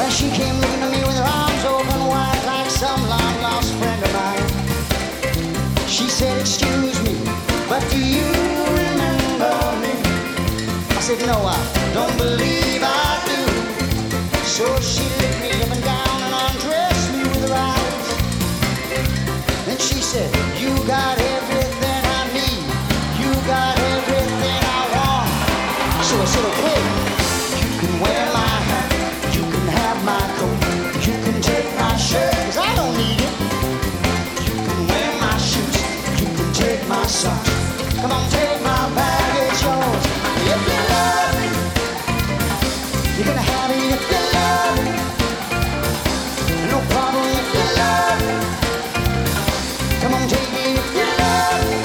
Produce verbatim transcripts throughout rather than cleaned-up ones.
She came looking at me with her arms open wide like some long-lost friend of mine. She said, excuse me, but do you remember me? I said, no, I don't believe I do. So she licked me up and down and undressed me with her eyes. Then she said, you got everything I need. You got everything I want. So I said, okay, you can wear my hat. You can have my coat. You can take my shirt, 'cause I don't need it. You can wear my shoes. You can take my socks. Come on, take my bag, it's yours. If you love me, you're gonna have it if you love me. No problem if you love me. Come on, take it if you love me.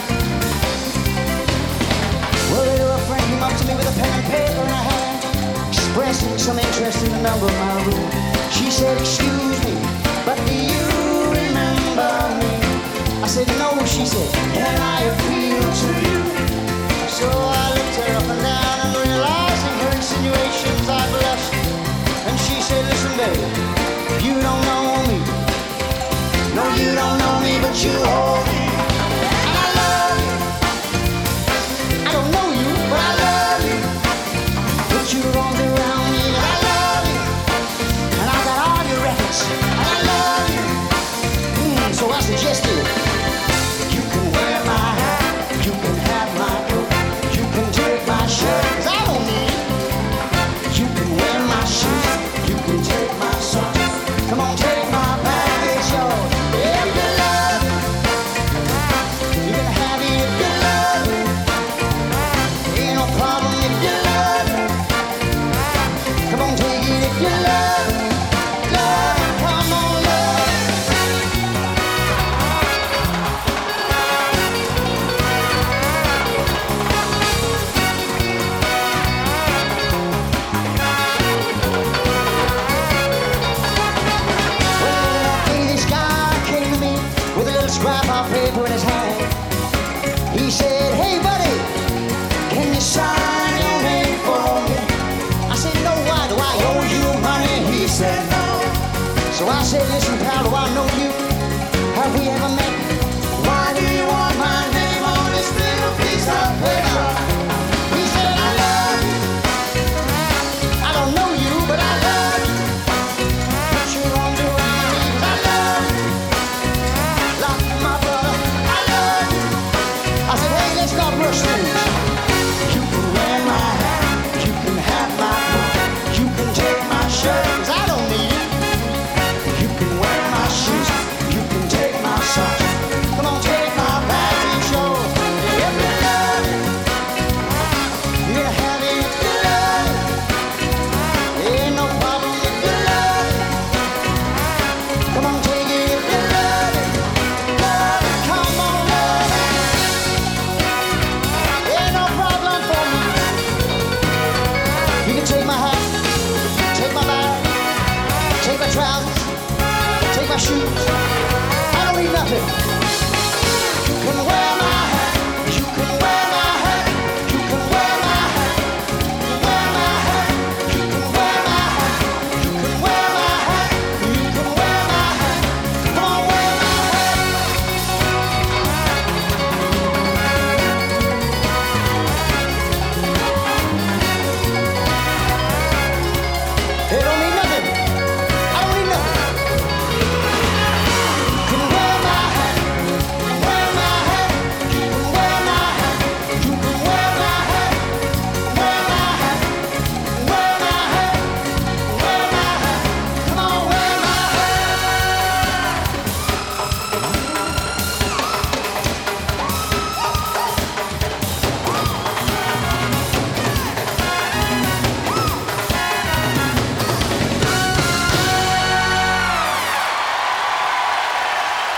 Well, a little friend came up to me with a pen and paper in her hand, expressing some interest in the number of my room. She said, excuse me, but do you remember me? I said, no, she said, can I appeal to you? So I looked her up and down and realizing her insinuations, I blushed. And she said, listen, baby, you don't know me. No, you don't know me, but you hold me. And I love you. I don't know you, but I love you. Put your arms around me, and I love you. And I got all your records, and I love you. Mm, so I suggested, you can wear my hat, you can have my coat, you can take my shirt, 'cause I don't need it. You can wear my shoes, you can take my socks. Come on, take my bag, it's yours. If you love me, you can have it if you love me. Ain't no problem if you love me. Come on, take it if you love me. Love, come on, love. Well, okay, this guy came to me with a little scrap of paper in his hand. He said, hey, buddy, can you sign your name for me? I said, no, why do I owe you money? He said, no. So I said, listen, pal, do I know you? Have we ever met?